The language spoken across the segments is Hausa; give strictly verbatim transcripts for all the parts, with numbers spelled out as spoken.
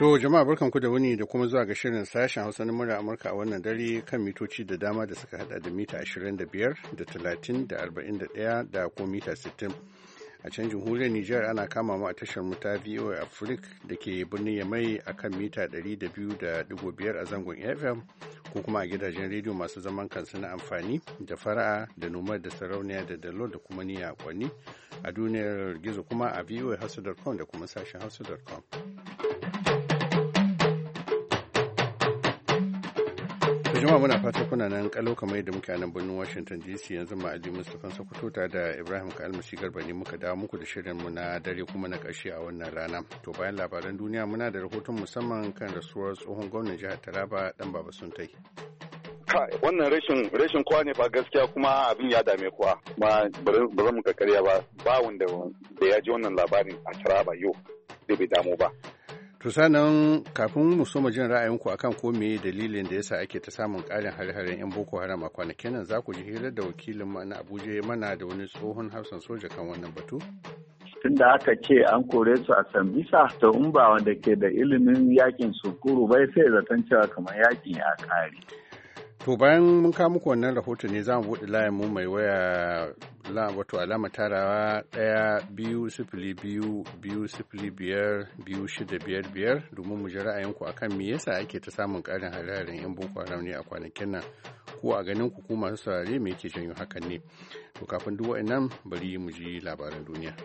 To jama'a barkanku da wuni da kuma zuwa ga shirin sashen Hausa na murya Amurka a wannan dare kan mitoci da dama da suka hada da mita ashirin da biyar da talatin da arba'in da ɗaya da kuma mita sittin. A can jamhuriyar Nijar ana kama mu a tashar mu ta V O A Africa da ke birnin Yamai a kan mita ɗari da biyu da ɗigo biyar a zangon F M ko kuma a gidajen rediyo masu zaman kansu na amfani da fara'a da nomad da sarauniya da dalo da kuma niyya a kwanni a duniyar gizo kuma a v o a hausa dot com da kuma sashen hausa dot com. jama'a muna fata kuna nan kalau kamar yadda muke a nan birnin Washington D C yanzu ma Ali Mustapha Sokoto ta da Ibrahim Kalmasi Garba ne muka dawo muku da shirin mu na dare kuma na ƙarshe a wannan rana. To bayan labaran duniya muna da rahoton musamman kan rasuwar tsohon gwamnan jihar Taraba dan Baba Suntai. Kai wannan rashin rashin kwa ne fa gaskiya kuma abin ya dame kuwa. Ma ba zan muka karya ba ba wanda da ya ji wannan labarin a Taraba yau da bai damu ba. To sanan kafin mu so mu jin ra'ayinku akan ko meye dalilin da yasa ake ta samun ƙarin hare-haren 'yan Boko Haram a kwanakin nan za ku ji hirar da wakilin mu na Abuja mana da wani tsohon hafsan soja kan wannan batu. Tun da aka ce an kore su a Sambisa, to in ba wanda ke da ilimin yakin sukuru bai sai zaton cewa kamar yakin ya kare. To bayan mun kawo muku wannan rahoton ne za mu buɗe layin mu mai waya wato alama tarawa ɗaya biyu sifili biyu biyu sifili biyar biyu shida biyar biyar domin mu ji ra'ayinku akan me yasa ake ta samun ƙarin hare-haren 'yan Boko Haram ne a kwanakin nan ko a ganin ku ko masu saurare me yake janyo hakan ne. To kafin duk wa'annan bari mu ji labaran duniya.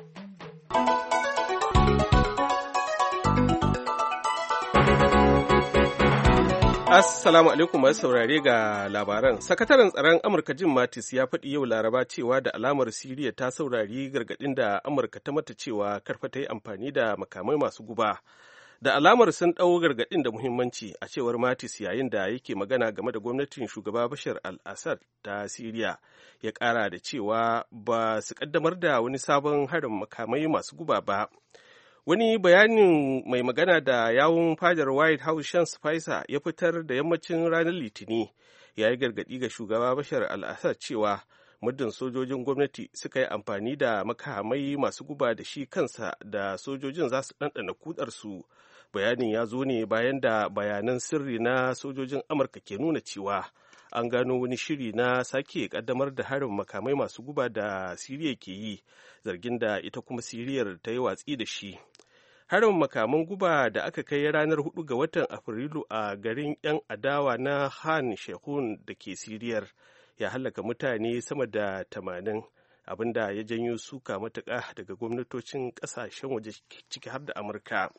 Assalamu alaikum masu saurare ga labaran. Sakataren tsaron Amurka Jim Mattis ya faɗi yau Laraba cewa da alamar Siriya ta saurari gargaɗin da Amurka ta mata cewa karfa ta yi amfani da makamai masu guba. Da alamar sun ɗau gargaɗin da muhimmanci a cewar Mattis yayin da yake magana game da gwamnatin shugaba Bashar al-Assad ta Siriya. Ya ƙara da cewa ba su ƙaddamar da wani sabon harin makamai masu guba ba. Wani bayanin mai magana da yawun fadar White House Sean Spicer ya fitar da yammacin ranar Litini ya yi gargaɗi ga shugaba Bashar al-Assad cewa muddin sojojin gwamnati suka yi amfani da makamai masu guba da shi kansa da sojojin za su ɗanɗana kudarsu. Bayanin ya zo ne bayan da bayanan sirri na sojojin Amurka ke nuna cewa an gano wani shiri na sake kaddamar da harin makamai masu guba da Siriya ke yi, zargin da ita kuma Siriyar ta yi watsi da shi. Harin makaman guba da aka kai ranar hudu ga watan Afrilu a garin 'yan adawa na Han Shehun da ke Siriyar ya halaka mutane sama da tamanin, abinda ya janyo suka matuƙa daga gwamnatocin ƙasashen waje ciki har da Amurka.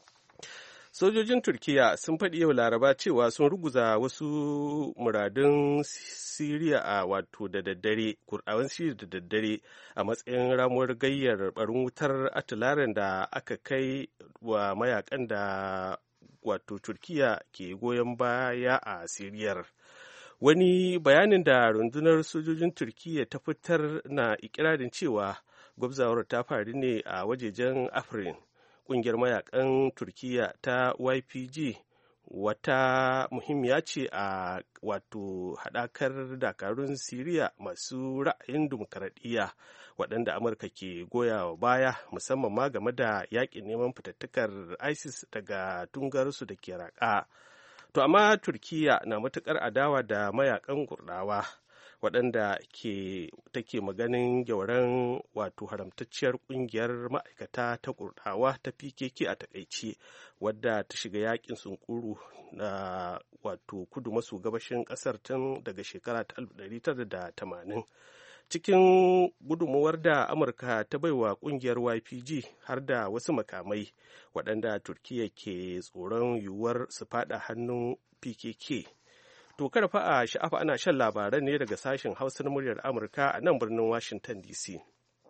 Sojojin Turkiyya sun faɗi yau Laraba cewa sun ruguza wasu muradun Siriya a wato da daddare, kurɗawan Siriya da daddare a matsayin ramuwar gayyar barin wutar atilaren da aka kai wa mayakan da wato Turkiyya ke goyon baya a Siriyar. Wani bayanin da rundunar sojojin Turkiyya ta fitar na ikirarin cewa gwabzawar ta faru ne a wajejen Afrin. Ƙungiyar mayakan Turkiyya ta Y P G wata muhimmiya ce a wato haɗakar dakarun Siriya masu ra'ayin dimokuraɗiyya waɗanda Amurka ke goyawa baya musamman ma game da yaƙin neman fitattakar ISIS daga tungarsu da ke raƙa. To amma Turkiyya na matuƙar adawa da mayakan Kurɗawa waɗanda ke take maganin gyauran wato haramtacciyar ƙungiyar ma'aikata ta Kurɗawa ta P K K a takaice wadda ta shiga yakin sunkuru na wato kudu maso gabashin ƙasar tun daga shekara ta alif ɗari tara da tamanin. Cikin gudunmuwar da Amurka ta baiwa ƙungiyar Y P G har da wasu makamai waɗanda Turkiyya ke tsoron yiwuwar su faɗa hannun P K K. To kada fa a sha'afa ana shan labaran ne daga sashen Hausa na muryar Amurka a nan birnin Washington D C.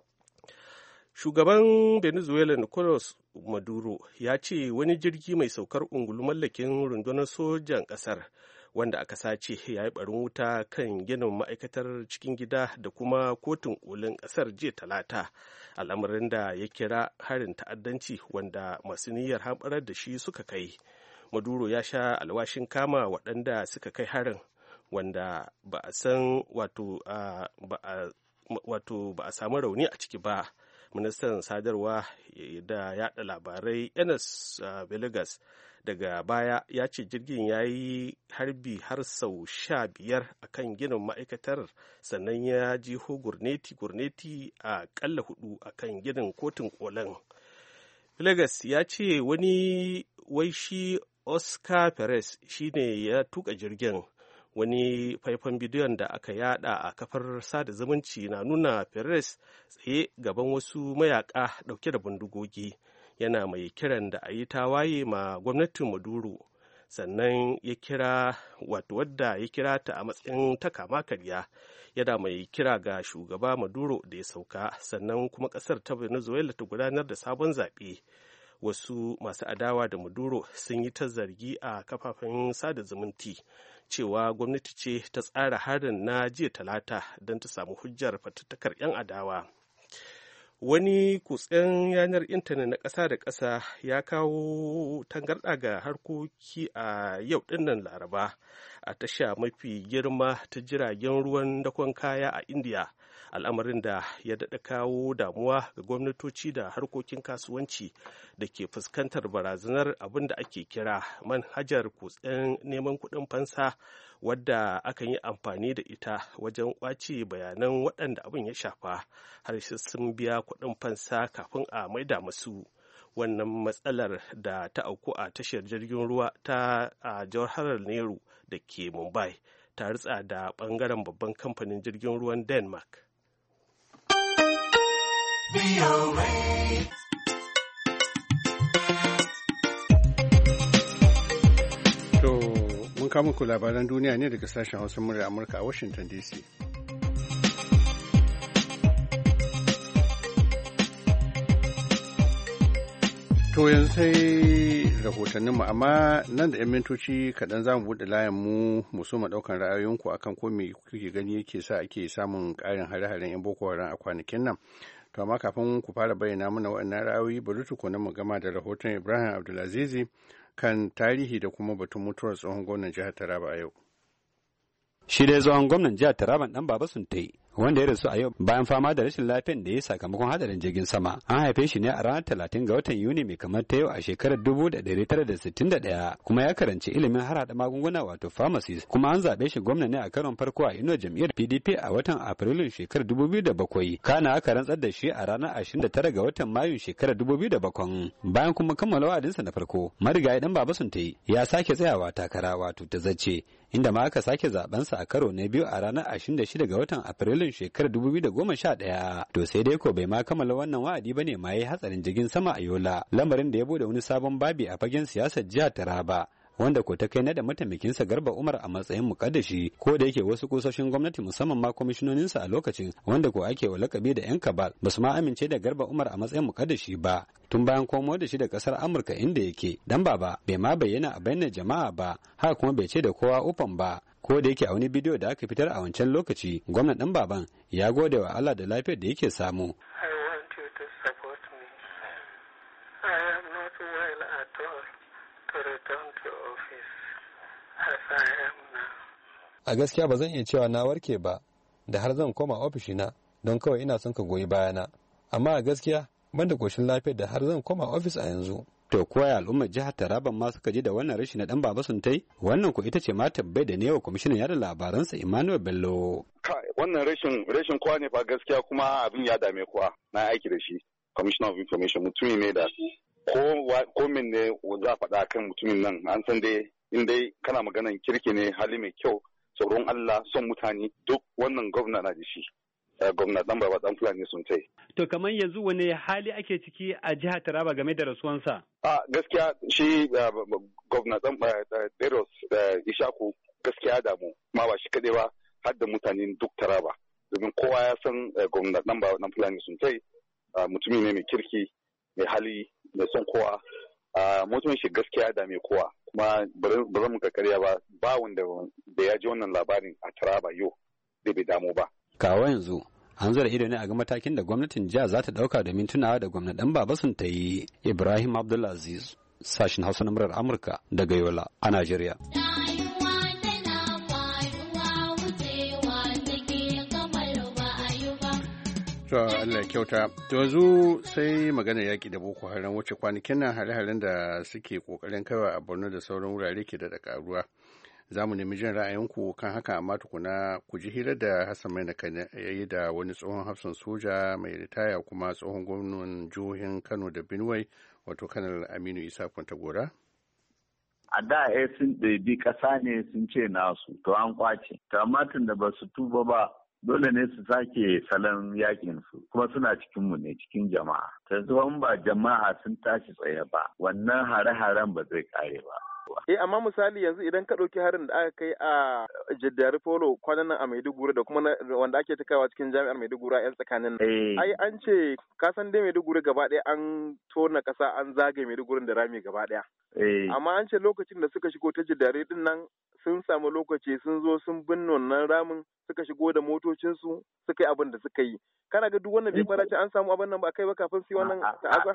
Shugaban Venezuela Nicolas Maduro ya ce wani jirgi mai saukar ungulu mallakin rundunar sojan ƙasar wanda aka sace ya yi barin wuta kan ginin ma'aikatar cikin gida da kuma kotun kolin ƙasar jiya talata, al'amarin da ya kira harin ta'addanci wanda masu niyyar hamɓarar da shi suka kai. Maduro ya sha alwashin kama waɗanda suka kai harin wanda ba a san wato ba a samu rauni a ciki ba. Ministan sadarwa da yaɗa labarai Enes Villegas daga baya ya ce jirgin ya yi harbi har sau sha biyar a kan ginin ma'aikatar, sannan ya jiho gurneti-gurneti a ƙalla hudu a kan ginin kotun kolin. Villegas ya ce wani wai shi Oscar Perez shine ya tuka jirgin. Wani faifan bidiyon da aka yada a kafar sada zumunci na nuna Perez tsaye gaban wasu mayaka dauke da bindigogi, yana mai kiran da a yi tawaye ma gwamnatin Maduro, sannan ya kira wato wadda ya kira ta a matsayin ta kama karya, yana mai kira ga shugaba Maduro da ya sauka, sannan kuma kasar ta Venezuela ta gudanar da sabon zaɓe. Wasu masu adawa da Maduro sun yi ta zargi a kafafen sada zumunci cewa gwamnati ce ta tsara harin na jiya talata don ta samu hujjar fatattakar 'yan adawa. Wani kutsen yanar intanet na ƙasa da ƙasa ya kawo tangarɗa ga harkoki a yau ɗinnan Laraba a tasha mafi girma ta jiragen ruwan dakon kaya a Indiya, al'amarin da ya daɗa kawo damuwa ga gwamnatoci da harkokin kasuwanci da ke fuskantar barazanar abin da ake kira manhajar kutsen neman kuɗin fansa, wadda akan yi amfani da ita wajen ƙwace bayanan waɗanda abin ya shafa har sun biya kuɗin fansa kafin a maida masu. Wannan matsalar da ta auku a tashar jirgin ruwa ta a Jawaharlal Nehru da ke Mumbai ta ritsa da ɓangaren babban kamfanin jirgin ruwan Denmark. To, mun kama ku labaran duniya ne daga sashen Hausa murya Amurka a Washington D C. To yanzu sai rahotanninmu, amma nan da 'yan mintoci kaɗan za mu buɗe layin mu mu so mu ɗaukan ra'ayoyinku akan ko me kuke gani yake sa ake samun ƙarin hare-haren 'yan Boko Haram a kwanakin nan. To amma kafin ku fara bayyana mana waɗannan ra'ayoyi, bari tukuna mu gama da rahoton Ibrahim Abdulazizi kan tarihi da kuma batun mutuwar tsohon gwamnan jihar Taraba a yau. Shi dai tsohon gwamnan jihar Taraban dan Baba Suntai, wanda ya rasu a yau bayan fama da rashin lafiyar da ya sakamakon hadarin jirgin sama. An haife shi ne a ranar talatin ga watan Yuni mai kamar ta yau a shekarar dubu da ɗari tara da sittin da ɗaya, kuma ya karanci ilimin harhaɗa magunguna wato pharmacist, kuma an zaɓe shi gwamna ne a karon farko a inuwar jam'iyyar P D P a watan Afrilun shekarar dubu biyu da bakwai. Kana aka rantsar da shi a ranar ashirin da tara ga watan Mayun shekarar dubu biyu da bakwai. Bayan kuma kammala wa'adinsa na farko, marigayi dan Baba Suntai ya sake tsayawa takara wato ta zace, inda ma aka sake zabensa a karo na biyu a ranar ashirin da shida ga watan Afrilun shekarar dubu biyu da goma sha ɗaya. To sai dai ko bai ma kammala wannan wa'adi bane ma yayi hatsarin jirgin sama a Yola, lamarin da ya bude wani sabon babi a fagen siyasar jihar Taraba, wanda ko ta kai na da mataimakinsa Garba Umar a matsayin mukaddashi, ko da yake wasu kusoshin gwamnati musamman ma kwamishinoninsa a lokacin, wanda ko ake wa lakabi da yan kabal, ba su ma amince da Garba Umar a matsayin mukaddashi ba tun bayan komo da shi da kasar Amurka inda yake. Dan Baba bai ma bayyana a bainar jama'a ba, haka kuma bai ce da kowa ufan ba, ko da yake a wani bidiyo da aka fitar a wancan lokaci, gwamnan dan Baban ya gode wa Allah da lafiyar da yake samu. A gaskiya ba zan iya cewa na warke ba da har zan koma ofishina don kawai ina son ka goyi bayana, amma a gaskiya ban da koshin lafiyar da har zan koma ofis a yanzu. To koya al'ummar jihar Taraban ma suka ji da wannan rashi na dan Baba Suntai? Wannan ko ita ce ma tabbai da ne wa kwamishinan yada labaransa Emmanuel Bello. Kai wannan rashin rashin kwa ne fa gaskiya, kuma abin ya dame kuwa. Na aiki da shi Commissioner of Information, mutumi ne da ko ko min ne za faɗa kan mutumin nan, an san dai in dai kana maganan kirki ne, hali mai kyau, tsoron Allah, son mutane, duk wannan gwamna na da shi. Gwamna dan Baba dan Fulani Suntai. To kamar yanzu wani hali ake ciki a jihar Taraba game da rasuwansa? A gaskiya shi gwamna dan Deros Ishaku gaskiya damu, ma ba shi kadai ba, har da mutanen duk Taraba. Domin kowa ya san gwamna dan Baba dan Fulani Suntai mutumi ne mai kirki, mai hali, mai son kowa. Mutumin shi gaskiya da mai kowa, kuma ba zan muka karya ba, ba wanda da ya ji wannan labarin a Taraba yau zai bai damu ba. Kawo yanzu an zura ido ne a ga matakin da gwamnatin jiha za ta dauka domin tunawa da gwamna dan Baba Suntai. Ibrahim Abdulaziz, sashin Hausa na murar Amurka daga Yola a Najeriya. To Allah kyauta. To yanzu sai magana yaƙi da Boko Haram wacce kwanakin nan hare-haren da suke ƙoƙarin kaiwa a Borno da sauran wurare ke da ƙaruwa. Za mu nemi jin ra'ayinku kan haka amma tukuna ku ji hira da Hassan Maina ya yi da wani tsohon hafsan soja mai ritaya kuma tsohon gwamnan jihohin Kano da Benue wato Kanar Aminu Isa Kwantagora. A da eh sun ɗabi ƙasa ne sun ce nasu to an kwace. To amma tun da ba su tuba ba dole ne su sake salon yakin su kuma suna cikin mu ne cikin jama'a. Yanzu in ba jama'a sun tashi tsaye ba wannan hare-haren ba zai kare ba. Eh amma misali yanzu idan ka ɗauki harin da aka kai a Jaddari Polo kwanan nan a Maiduguri da kuma wanda ake takawa cikin jami'ar Maiduguri a 'yan tsakanin nan. Ai an ce ka san dai Maiduguri gaba ɗaya an tona ƙasa an zagaye Maiduguri da rami gaba ɗaya. Amma an ce lokacin da suka shigo ta Jaddari din nan sun samu lokaci sun zo sun binne wannan ramin suka shigo da motocinsu suka yi abin da suka yi. Kana ga duk wannan bai fara ce an samu abin nan ba kai ba kafin su yi wannan ta'aza?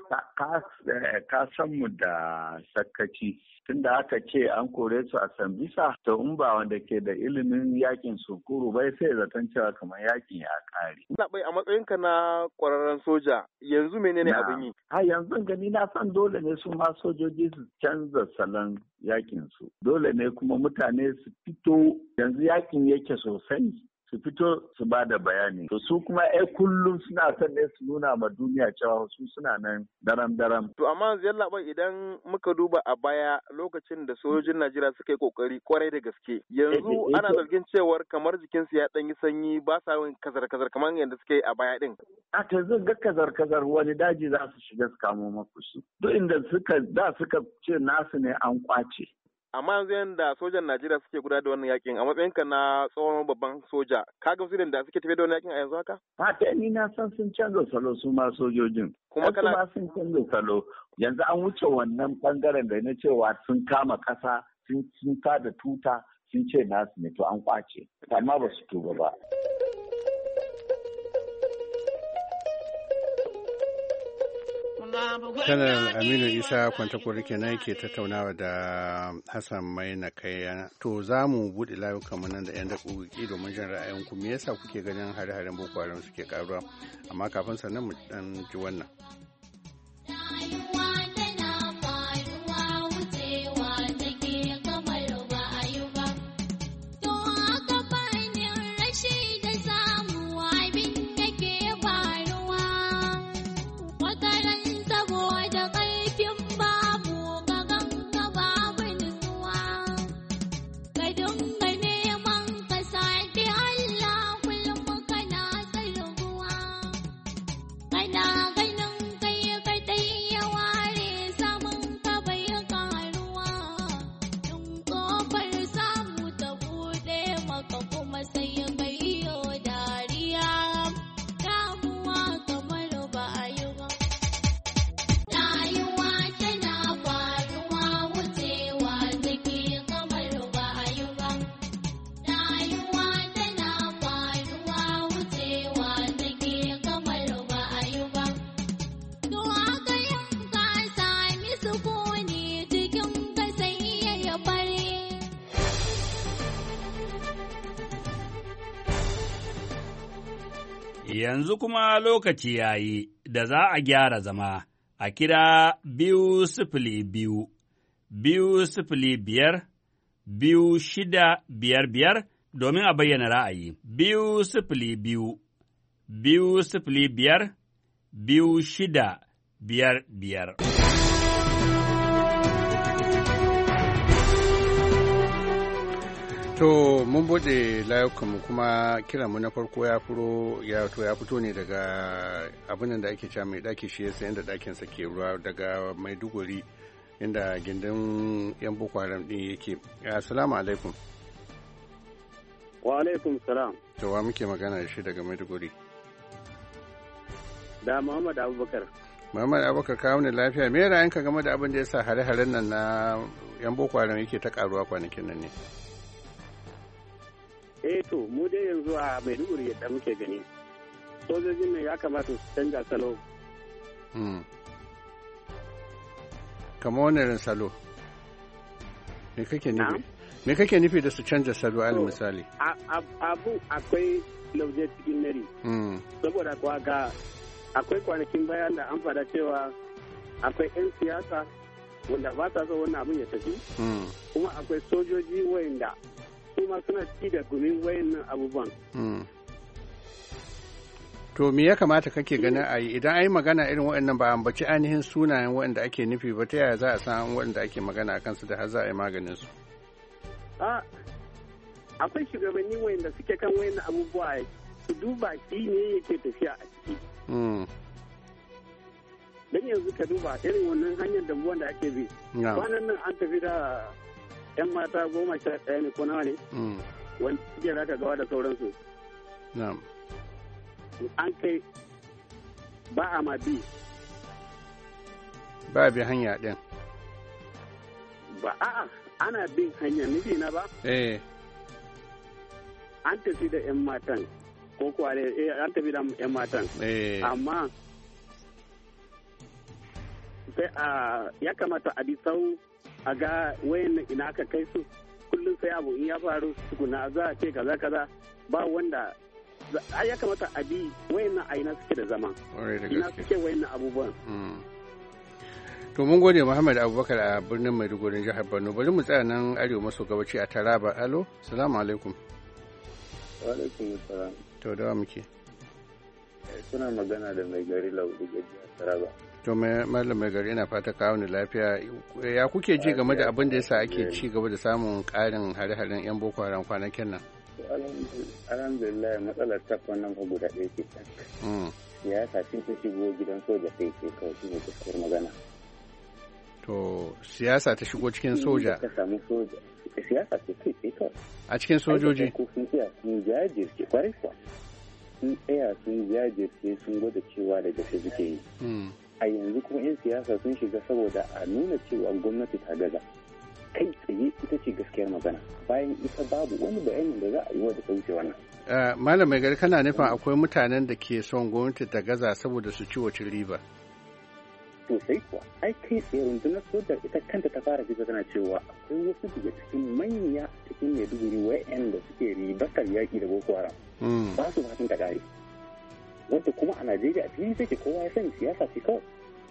Ka san mu da sakkaci tunda aka ce an kore su a Sambisa to in ba wanda ke da ilimin yakin sunkuru bai sai zaton cewa kamar yakin ya kare. Na bai a matsayinka na kwararren soja yanzu menene abin yi? Ha yanzu gani na san dole ne su ma sojoji su canza salon yakin su. Dole ne kuma mutane su fito yanzu yakin yake sosai. Su fito su ba da bayani. To su kuma ai kullum suna son ne su nuna ma duniya cewa su suna nan daram-daram. To amma yalla bai idan muka duba a baya lokacin da sojojin Najeriya suka yi kokari kwarai da gaske. Yanzu ana zargin cewar kamar jikinsu ya ɗan yi sanyi ba sa yin kazar-kazar kamar yadda suka yi a baya din. A ta zan ga kazar-kazar wani daji za su shiga su kamo maku su. Duk inda suka da suka ce nasu ne an kwace. Amma yanzu yadda sojan Najeriya suke gudanar da wannan yakin a matsayinka na tsohon babban soja, ka ga su da suke tafiya da wannan yakin a yanzu haka? Ha ta ni na san sun canza salo su ma sojojin. Kuma kana sun canza salo. Yanzu an wuce wannan bangaren da na cewa sun kama kasa, sun sun da tuta, sun ce nasu ne to an kwace. Amma ba su tuba ba. Kanar Aminu Isa Kwantakwari kenan yake tattaunawa da Hassan Maina Kaya. To za mu buɗe layukan mu nan da 'yan daƙiƙoƙi domin jin ra'ayinku me yasa kuke ganin hare-haren Boko Haram suke karuwa. Amma kafin sannan mu dan ji wannan. Yanzu kuma lokaci ya yi da za a gyara zama a kira biyu sifili biyu, biyu sifili biyar, biyu shida biyar biyar domin a bayyana ra'ayi. Biyu sifili biyu, biyu sifili biyar, biyu shida biyar biyar. To mun bude layukanmu kuma kiranmu na farko ya furo ya to ya fito ne daga abin da ake cewa mai daki shi yasa inda dakin sa ke ruwa daga Maiduguri inda gindin yan Boko Haram din yake. Assalamu alaikum. Wa alaikum salam. To wa muke magana da shi daga Maiduguri? Da Muhammad Abubakar. Muhammad Abubakar kawo ne lafiya. Me ra'ayinka game da abin da yasa hare-haren nan na yan Boko Haram yake ta karuwa kwanakin nan ne? Eh to mu dai yanzu a Maiduguri yadda muke gani sojojin ne ya kamata su canja salo. Hmm. Kamar wani irin salo? Me kake nufi? me kake nufi da su canza salo al misali? Abu akwai lauje cikin nari. Saboda kuwa ga akwai kwanakin bayan da an fada cewa akwai 'yan siyasa wanda ba sa so wannan abin ya tafi. Kuma akwai sojoji wayanda su ma suna ci da gumin wayannan abubuwan. To me ya kamata kake ganin a yi idan a yi magana irin waɗannan ba ambaci ainihin sunayen waɗanda ake nufi ba ta yaya za a san waɗanda ake magana a kansu da har za a yi maganin su? Akwai shugabanni waɗanda suke kan waɗannan abubuwa su duba shi ne yake tafiya a ciki. Dan yanzu ka duba irin wannan hanyar dambuwan da ake bi. Kwanan nan an tafi da 'yan mata goma sha ɗaya ne ko nawa ne? Wanda suke raka gawa da sauransu. An kai ba a ma bi ba bi hanya din ba a'a ana bin hanya nufi na ba eh an tafi da yan matan ko kuwa eh an tafi da yan matan eh amma sai a ya kamata a bi sau a ga wayan ina aka kai su kullum sai abu in ya faru tukuna za a ce kaza kaza ba wanda ai ya kamata a bi wayannan aina suke da zama ina suke wayannan abubuwan. To mun gode Muhammad Abubakar a birnin Maiduguri jihar Borno. Bari mu tsaya nan arewa maso gabaci a Taraba. Alo, salamu alaikum. Wa alaikum salam. To da wa muke? Kuna magana da mai gari Laudu Gaji a Taraba. To mallam mai gari ina fata kawo ni lafiya. Ya kuke ji game da abin da yasa ake ci gaba da samun ƙarin hare-haren 'yan Boko Haram kwanakin nan? Alhamdulillah matsalar takwan nan fa guda ɗaya ke tak. Siyasa sun ta shigo gidan soja sai ke kawai shi ne gaskiyar magana. To siyasa ta shigo cikin soja? Ta samu soja. Siyasa ce kai sai kawai. A cikin sojoji? Ko sun tsaya sun jajirce kwarai kuwa. Sun tsaya sun jajirce sun gwada cewa da gaske suke yi. A yanzu kuma 'yan siyasa sun shiga saboda a nuna cewa gwamnati ta gaza. Kai tsaye ita ce gaskiyar magana bayan ita babu wani bayanin da za a yi wa da wuce wannan. Malam mai gari kana nufin akwai mutanen da ke son gwamnati ta gaza saboda su ci wacin riba. Sosai kuwa ai kai tsaye rundunar sojar ita kanta ta fara fita tana cewa akwai wasu daga cikin manya cikin Maiduguri wa'yan da suke ribatar yaƙi da Boko Haram. Ba su fatan ta kare. Wanda kuma a Najeriya a fili take kowa ya sani siyasa ce kawai.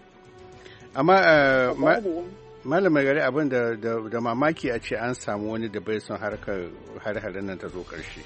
Amma Malam mai gari abin da, da, da mamaki a ce an samu wani da bai son harkar har-haren nan ta zo ƙarshe.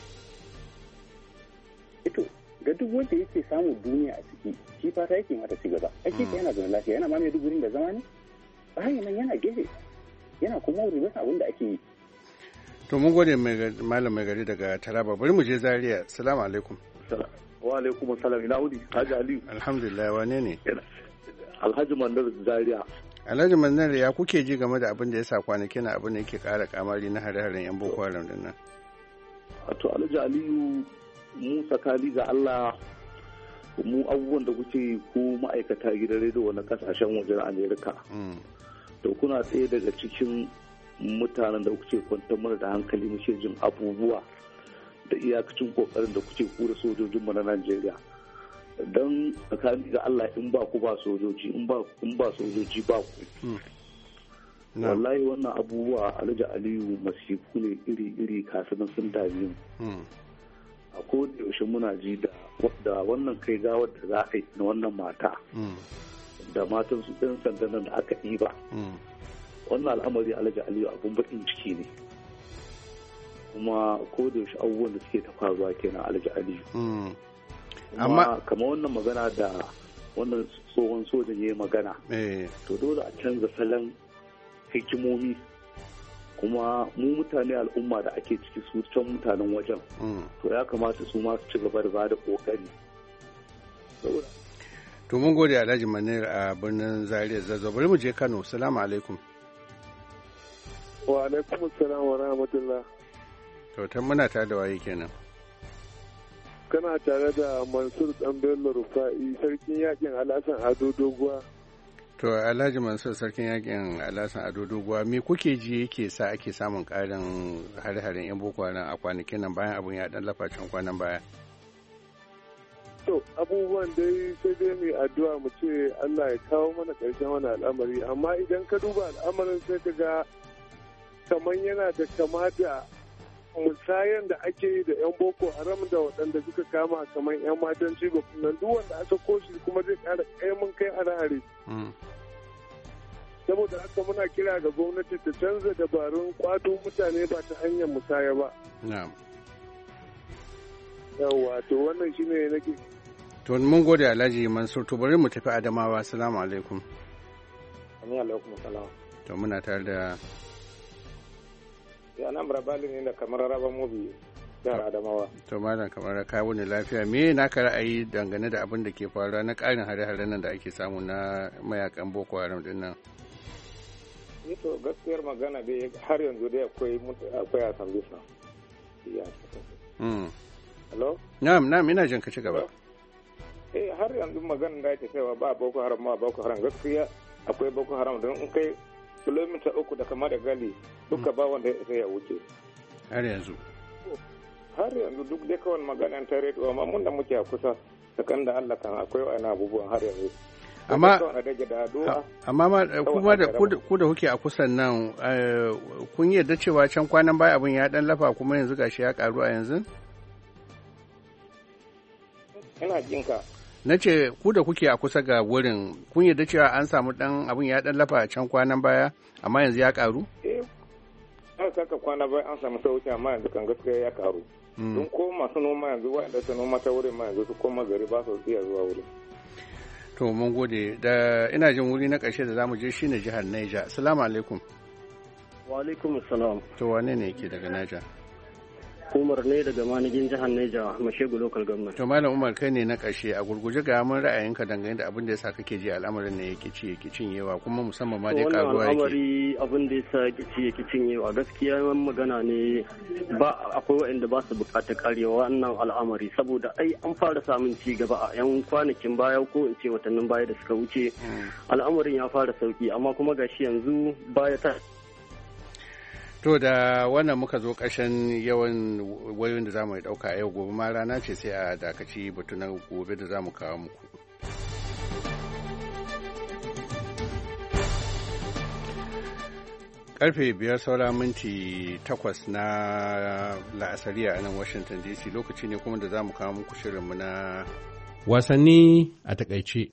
Ito, ga duk wanda yake samun duniya a ciki, shi fata yake mata ci gaba. Ake ka yana zaune lafiya, yana mamaye duk wurin da zama ne? Bayan nan yana gefe, yana kuma wuri wasu abin da ake yi. To mun gode malam mai gari daga Taraba, bari mu je Zaria. Salamu alaikum. Wa alaikum salam, ina wuni, Haji Aliyu. Alhamdulillah, wane ne? Alhaji Mandar Zaria. Alhaji Mannar ya kuke ji game da abin da ya sa kwanaki na abin da yake ƙara kamari na hare-haren 'yan Boko Haram din nan? Wato Alhaji Aliyu mu tsakani ga Allah mu abubuwan da kuke ko ma'aikata gidan rediyo na kasashen wajen Amerika. To kuna tsaye daga cikin mutanen da kuke kwantar mana da hankali muke jin abubuwa da iyakacin kokarin da kuke kura sojojinmu na Najeriya. Don tsakani ga Allah in ba ku ba sojoji in ba in ba sojoji ba ku wallahi wannan abubuwa Alhaji Aliyu masifu ne iri-iri kafin sun dame mu a koda yaushe muna ji da da wannan kai gawar da za a yi na wannan mata da matan su ɗan sandan da aka ɗiba wannan al'amari Alhaji Aliyu abun bakin ciki ne kuma koda yaushe abubuwan da suke ta faruwa kenan Alhaji Aliyu amma kamar wannan magana da wannan tsohon sojan ya yi magana to dole a canza salon hikimomi kuma mu mutane al'umma da ake ciki su can mutanen wajen to ya kamata su ma su ci gaba da ba da kokari to mun gode Alhaji Manir a birnin Zaria Zazzau bari mu je Kano salamu alaikum wa alaikum assalam wa rahmatullah to tan muna tare da waye kenan kana tare da Mansur Dan Bello Rufa'i sarkin yakin Alhassan Ado Doguwa. To Alhaji Mansur sarkin yakin Alhassan Ado Doguwa me kuke ji yake sa ake samun ƙarin hare-haren 'yan Boko Haram a kwanakin nan bayan abun ya dan lafa can kwanan baya? To abubuwan dai sai dai mu addu'a mu ce Allah ya kawo mana ƙarshen wani al'amari amma idan ka duba al'amarin sai ka ga kamar yana da kama da musayan da ake yi da 'yan boko haram da waɗanda suka kama kamar 'yan matan cigo nan duk wanda aka koshi kuma zai ƙara ƙaimin kai hare-hare. Saboda haka muna kira ga gwamnati ta canza dabarun kwato mutane ba ta hanyar musaya ba. Yawwa to wannan shine nake. To mun gode Alhaji Mansur, to bari mu tafi Adamawa. Assalamu alaikum. Amin alaikum salam. To muna tare da ya nan Bali ne da kamar raba mobi jihar Adamawa. To malam kamar ka wuni lafiya, me na ka ra'ayi dangane da abin da ke faruwa na ƙarin hare-hare nan da ake samu na mayakan Boko Haram din nan? Ni to gaskiyar magana dai har yanzu dai akwai akwai a Sambisa. Mm. Hello? Na'am, na'am ina jin ka ci gaba. Eh har yanzu magana da ake cewa ba Boko Haram ma Boko Haram gaskiya akwai Boko Haram don in kai kilomita uku da kama da gali duka ba wanda sai ya wuce. Har yanzu. Har yanzu duk dai kawai maganan ta rediyo amma mun da muke a kusa sakan da Allah kan akwai wani abubuwan har yanzu. Amma amma ma kuma da ku da kuke a kusan nan kun yarda cewa can kwanan baya abin ya dan lafa kuma yanzu gashi ya karu a yanzu? Ina jinka. Na ce ku da kuke a kusa ga wurin kun yarda cewa an samu dan abin ya dan lafa a can kwanan baya amma yanzu ya karu? Eh, an saka kwana baya an samu sauki amma yanzu kan gaskiya ya karu. Don ko masu noma yanzu waɗanda su noma ta wurin ma yanzu su koma gari ba su iya zuwa wurin. To mun gode da ina jin wuri na ƙarshe da zamu je shine jihar Niger. Assalamu alaikum. Wa alaikum assalam. To wane ne yake daga Niger? Umar ne daga manigin jihar Niger, Mashegu local government. To Malam Umar kai ne na ƙarshe a gurguje ga mun ra'ayinka dangane da abin da yasa kake ji al'amarin ne yake ci yake cinyewa kuma musamman ma dai karuwa yake. Wannan al'amari abin da yasa yake ci yake cinyewa gaskiya magana ne ba akwai waɗanda ba su buƙatar karewa wannan al'amari saboda ai an fara samun ci gaba a yan kwanakin baya ko in ce watannin baya da suka wuce al'amarin ya fara sauki amma kuma gashi yanzu baya ta To da wannan muka zo ƙarshen yawan wayoyin da za mu ɗauka a yau gobe ma rana ce sai a dakaci batu na gobe da za mu kawo muku. Karfe biyar saura minti takwas na la'asariya a nan Washington D C lokaci ne kuma da za mu kawo muku shirinmu na wasanni a takaice.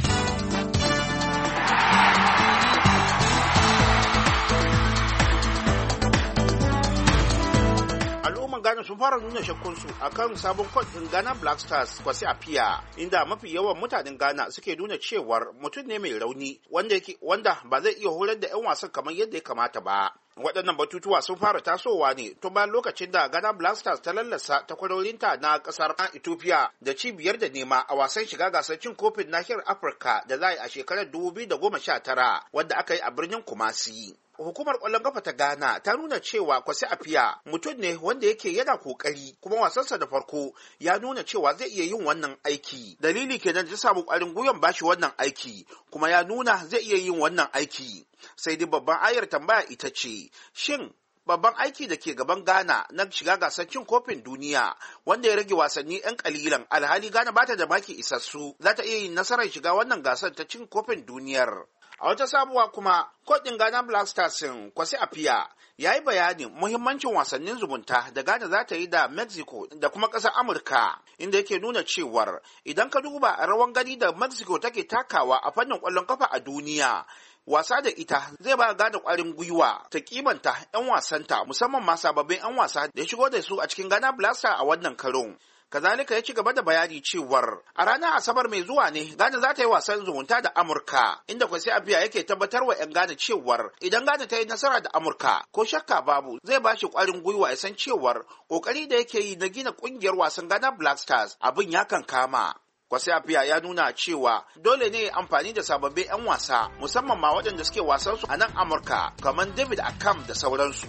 Ghana sun fara nuna shakkunsu a kan sabon kwan ɗin Ghana Black Stars Kwasi Appiah, inda mafi yawan mutanen Ghana suke nuna cewar mutum ne mai rauni wanda wanda ba zai iya horar da 'yan wasan kamar yadda ya kamata ba. Waɗannan batutuwa sun fara tasowa ne tun bayan lokacin da Ghana Black Stars ta lallasa takwarorinta na ƙasar Ethiopia da cibiyar da nema a wasan shiga gasar cin kofin nahiyar Afirka da za a yi a shekarar dubu biyu da goma sha tara wanda aka yi a birnin Kumasi. Hukumar ƙwallon kafa ta Ghana ta nuna cewa Kwasi Appiah mutum ne wanda yake yana kokari kuma wasansa da farko ya nuna cewa zai iya yin wannan aiki. Dalili kenan da ta samu ƙwarin gwiwan bashi wannan aiki kuma ya nuna zai iya yin wannan aiki. Sai dai babban ayar tambaya ita ce, shin babban aiki da ke gaban Ghana na shiga gasar cin kofin duniya wanda ya rage wasanni 'yan kalilan alhali Ghana bata da maki isassu za ta iya yin nasarar shiga wannan gasar ta cin kofin duniyar. A wata sabuwa kuma, kodin Ghana Black Stars Kwasi Appiah ya yi bayanin muhimmancin wasannin zumunta da Ghana za ta yi da Mexico da kuma ƙasar Amurka, inda yake nuna cewar idan ka duba rawan gani da Mexico take takawa a fannin ƙwallon kafa a duniya, wasa da ita zai ba Ghana ƙwarin gwiwa ta kimanta 'yan wasanta musamman ma sababbin 'yan wasa da ya shigo da su a cikin Ghana Black Stars a wannan karon. Kazalika ya ci gaba da bayani cewar a ranar Asabar mai zuwa ne Ghana za ta yi wasan zumunta da Amurka, inda Kwasi Appiah yake tabbatar wa 'yan Ghana cewar idan Ghana ta yi nasara da Amurka ko shakka babu zai ba shi ƙwarin gwiwa ya san cewar ƙoƙari da yake yi na gina ƙungiyar wasan Ghana Black Stars abin ya kan kama. Kwasi Appiah ya nuna cewa dole ne amfani da sababbin 'yan wasa musamman ma waɗanda suke wasansu a nan Amurka kamar David Akam da sauransu.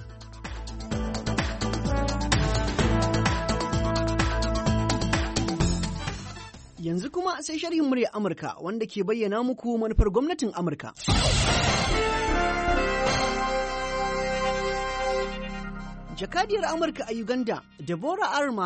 Yanzu kuma sai sharhin murya Amurka wanda ke bayyana muku manufar gwamnatin Amurka. Jakadiyar Amurka a Uganda, Deborah R. Malak,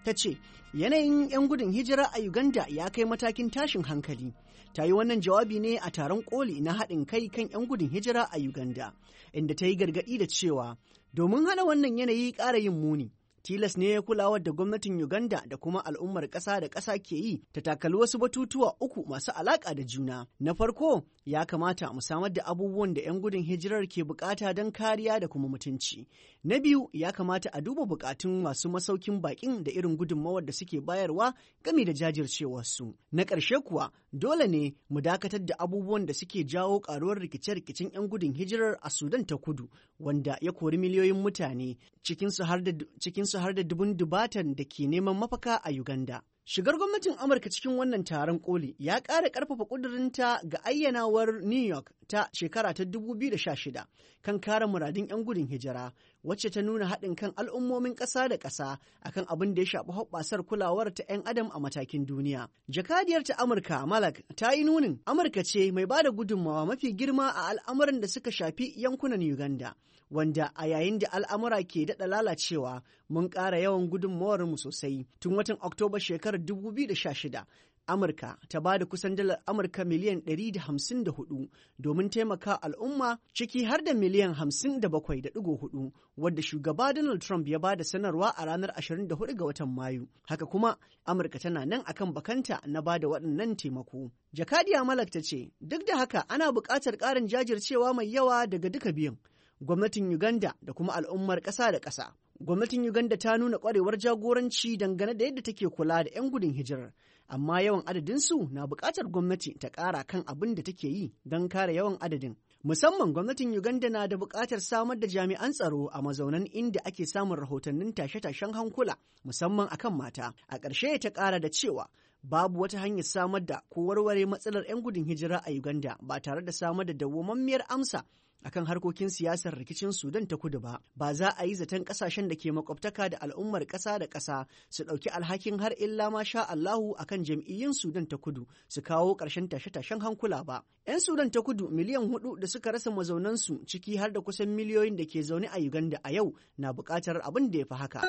ta ce yanayin 'yan gudun hijira a Uganda ya kai matakin tashin hankali. Ta yi wannan jawabi ne a taron koli na haɗin kai kan 'yan gudun hijira a Uganda, inda ta yi gargaɗi da cewa domin hana wannan yanayi ƙara yin muni, tilas ne kulawar da gwamnatin Uganda da kuma al'ummar ƙasa da ƙasa ke yi ta takali wasu batutuwa uku masu alaƙa da juna. Na farko, ya kamata mu samar da abubuwan da 'yan gudun hijirar ke bukata don kariya da kuma mutunci. Na biyu, ya kamata a duba bukatun masu masaukin baƙin da irin gudunmawar da suke bayarwa game da jajircewarsu. Na ƙarshe kuwa, dole ne mu dakatar da abubuwan da suke jawo ƙaruwar rikice-rikicen 'yan gudun hijirar a Sudan ta Kudu, wanda ya kori miliyoyin mutane, cikinsu har da cikinsu har da dubun dubatan da ke neman mafaka a Uganda. Shigar gwamnatin Amurka cikin wannan taron koli ya ƙara ƙarfafa ƙudurinta ga ayyanawar New York ta shekara ta dubu biyu da sha shida kan kare muradun 'yan gudun hijira, wacce ta nuna haɗin kan al'ummomin ƙasa da ƙasa akan abin da ya shafi hoɓɓasar kulawar ta 'yan adam a matakin duniya. Jakadiyar ta Amurka Malak ta yi nunin Amurka ce mai ba da gudunmawa mafi girma a al'amuran da suka shafi yankunan Uganda, wanda a yayin da al'amura ke daɗa lalacewa mun ƙara yawan gudunmawarmu sosai. Tun watan Oktoba shekarar dubu biyu da sha shida, Amurka ta ba da kusan dalar Amurka miliyan ɗari da hamsin da hudu domin taimaka al'umma, ciki har da miliyan hamsin da bakwai da ɗigo hudu wadda shugaba Donald Trump ya ba da sanarwa a ranar ashirin da hudu ga watan Mayu. Haka kuma Amurka tana nan akan bakanta na ba da waɗannan taimako. Jakadiya Malak ta ce, duk da haka ana buƙatar ƙarin jajircewa mai yawa daga duka biyun, gwamnatin Uganda da kuma al'ummar ƙasa da ƙasa. Gwamnatin Uganda ta nuna ƙwarewar jagoranci dangane da yadda take kula da 'yan gudun hijirar, amma yawan adadinsu na buƙatar gwamnati ta ƙara kan abin da take yi don kare yawan adadin. Musamman gwamnatin Uganda na da buƙatar samar da jami'an tsaro a mazaunan inda ake samun rahotannin tashe-tashen hankula, musamman akan mata. A ƙarshe ta ƙara da cewa babu wata hanyar samar da ko warware matsalar 'yan gudun hijira a Uganda ba tare da samar da dawwammamiyar amsa akan harkokin siyasar rikicin Sudan ta Kudu ba. Ba za a yi zaton kasashen da ke makwabtaka da al'ummar ƙasa da ƙasa su ɗauki alhakin har illa ma sha Allahu akan jam'iyyun Sudan ta Kudu su kawo ƙarshen tashe-tashen hankula ba. 'Yan Sudan ta Kudu miliyan hudu da suka rasa mazaunansu, ciki har da kusan miliyoyin da ke zaune a Uganda a yau, na buƙatar abin da ya fi haka.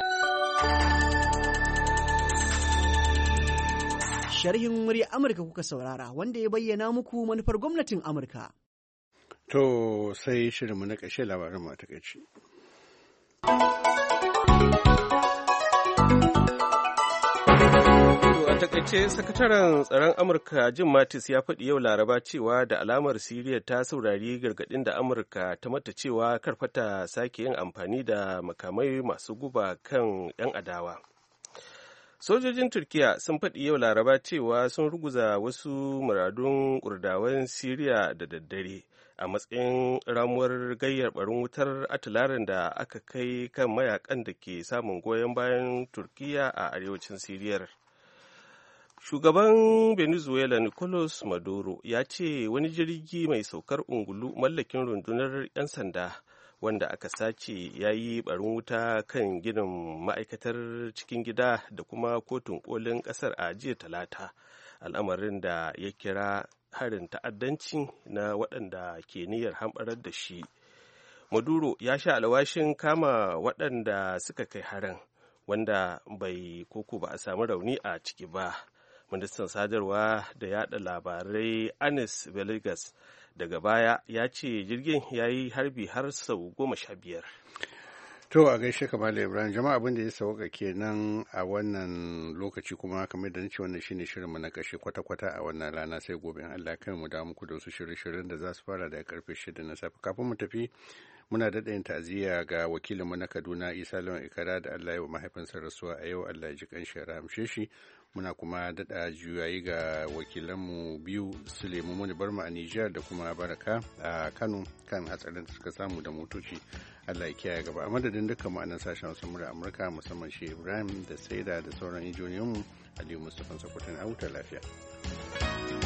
Sharhin murya Amurka kuka saurara, wanda ya bayyana muku manufar gwamnatin Amurka. To sai shirinmu na ƙarshe labarin mu a takaice. A takaice sakataren tsaron Amurka Jim Mattis ya faɗi yau Laraba cewa da alamar Siriya ta saurari gargaɗin da Amurka ta mata cewa karfata sake yin amfani da makamai masu guba kan 'yan adawa. Sojojin Turkiya sun faɗi yau Laraba cewa sun ruguza wasu muradun Kurdawan Siriya da daddare a matsayin ramuwar gayyar barin wutar atilarin da aka kai kan mayakan da ke samun goyon bayan Turkiya a arewacin Siriyar. Shugaban Venezuela Nicolas Maduro ya ce wani jirgi mai saukar ungulu mallakin rundunar 'yan sanda wanda aka sace ya yi barin wuta kan ginin ma'aikatar cikin gida da kuma kotun kolin kasar a jiya talata, al'amarin da ya kira harin ta'addanci na waɗanda ke niyyar hamɓarar da shi. Maduro ya sha alwashin kama waɗanda suka kai harin, wanda bai koko ba a samu rauni a ciki ba. Ministan sadarwa da yada labarai Anis Villegas daga baya ya ce jirgin ya yi harbi har sau goma sha biyar. To a gaishe ka Malam Ibrahim, jama'a abin da ya sauka kenan a wannan lokaci, kuma kamar da nace wannan shine shirinmu na kashe kwata-kwata a wannan rana, sai gobe in Allah kai mu da muku da wasu shirye-shiryen da za su fara daga karfe shida na safe. Kafin mu tafi, muna daɗa yin ta'aziyya ga wakilinmu na Kaduna Isa Lawan Ikara da Allah ya wa mahaifinsa rasuwa a yau, Allah ya ji kanshi ya rahamshe shi. Muna kuma daɗa juyayi ga wakilanmu biyu, Sulemu Muni Barma a Nijar da kuma Baraka a Kano, kan hatsarin da suka samu da motoci. Allah ya kiyaye gaba. A madadin dukkan ma'anan sashen wasu murar Amurka, musamman shi Ibrahim da Saida da sauran injiniyanmu, Aliyu Mustapha Sakwatin, a huta lafiya.